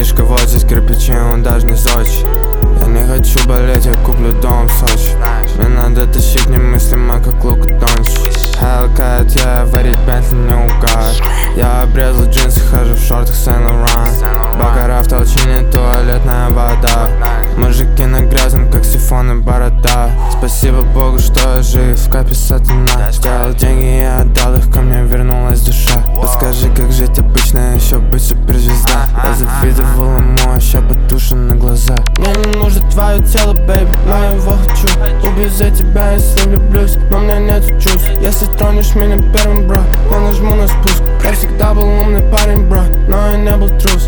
Братишка, вот здесь кирпичи, он даже не зодчий. Я не хочу болеть, я куплю дом в Сочи. Мне надо тащить немыслимо, как Лука Дончич. Hellcat, я варить Бентли не угад. Я обрезал джинсы, хожу в шортах Saint-Laurent. Бакара в толчине, туалетная вода. Мужики на грязном, как сифон и борода. Спасибо Богу, что я жив, в капе сатана. Сделал деньги, я отдал их, ко мне вернулась душа. Подскажи, как жить обычно, еще быть суперзвезда. Я завидовал ему, а ща потушу на глаза. Мне не нужно твое тело, бэйби, но я его хочу. Убью за тебя, если влюблюсь, но у меня нету чувств. Если тронешь меня первым, бро, я нажму на спуск. Я всегда был умный парень, бро, но я не был трус.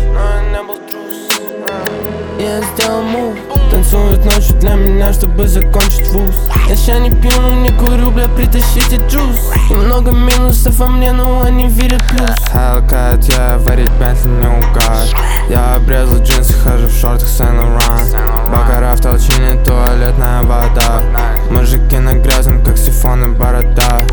Я сделал мув, танцуют ночью для меня, чтобы закончить вуз. Я ща не пью, не курю, бля, притащите джуз. Немного минусов во мне, но они видят плюс. Hellcat, я варить Бентли не угад. Я обрезал джинсы, хожу в шортах Saint-Laurent. Бакара в толчине, туалетная вода. Мужики на грязном, как сифон и борода.